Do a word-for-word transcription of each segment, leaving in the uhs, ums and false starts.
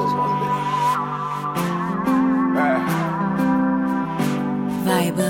was one day. Right. Vibe.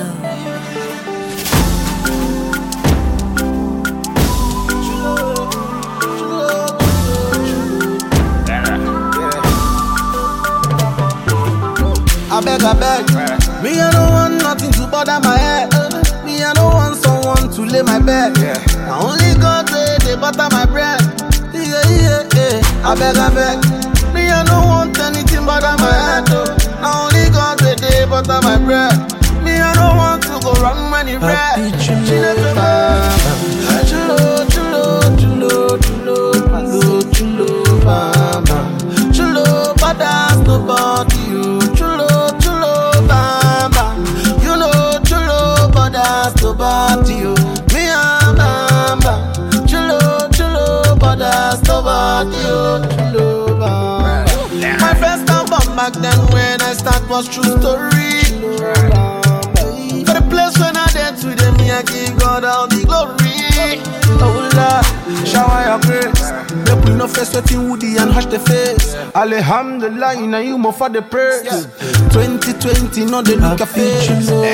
I beg, I beg. Me, I don't want nothing to bother my head. Me, I don't want someone to lay my bed. I only God say they butter my bread. Yeah, yeah, yeah. I beg, I beg. Me, I don't want anything bother my head. I only God say they butter my bread. Me, I don't want to go wrong when it red. Chulo, chulo, chulo, chulo, chulo, chulo, bamba. Chulo, badass, nobody you. Nobody, you. Me and Bamba. Chulo, chulo, but that's nobody, you. Chulo, Bamba. My first album back then when I start was true story. For the place when I did today, me I give God all the glory. Oh Lord, shower your grace. Make we no face sweating woody and hush the face. Alhamdulillah, you know you more for the praise. twenty twenty, no they look a face.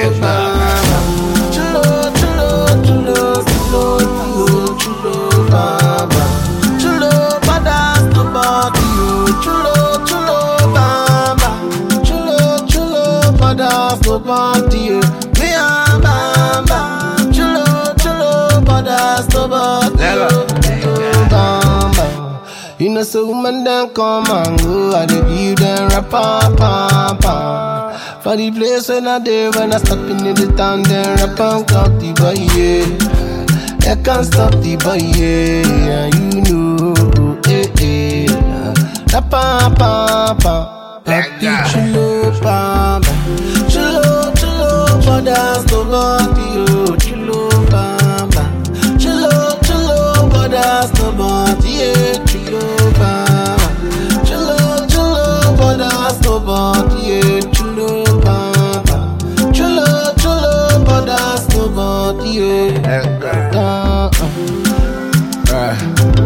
Chulo, chulo, chulo, chulo, chulo, chulo, bamba. Chulo, badass, nobody, you. Chulo, chulo, bamba. Chulo, chulo, badass, nobody, you. Me and Bamba. Chulo, chulo, badass, nobody, you. Chulo, bamba. You know, so woman then come and go. I dey give them rap, pa, pa, pa. For the place when I did, when I step in the town, then rap and clock the boy, yeah. I can't stop the boy, yeah. You know, eh, eh. Da pa pa pa, papi chulo pa pa. Chulo chulo, but that's nobody, oh. Chulo pa pa. Chulo chulo, but that's nobody, yeah. Chulo pa pa. Chulo chulo, but that's nobody, yeah. Chulo. Yeah. Uh, uh. Right.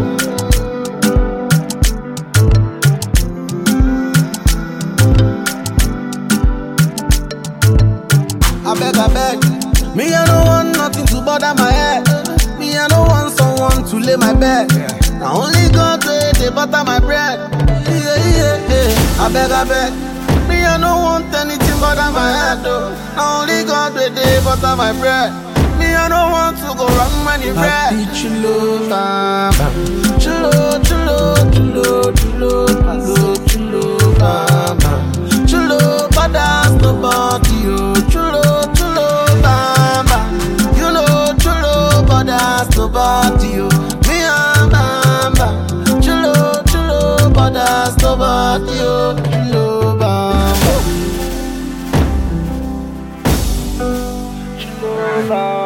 I beg, I beg. Me, I don't want nothing to bother my head. Me, I don't want someone to lay my bed. I only God say they butter my bread. Yeah, yeah, yeah. I beg, I beg. Me, I don't want anything bother my head, though. I only God say they butter my bread. I don't want to go wrong when you red. Chulo, bamba. Chulo, chulo, chulo, chulo, chulo, chulo, bamba. Chulo, badass, nobody, you. Chulo, chulo, bamba. You know, chulo, badass, nobody, you. Me and Bamba. Chulo, chulo, badass, nobody, you. Chulo, bamba. Chulo, bamba.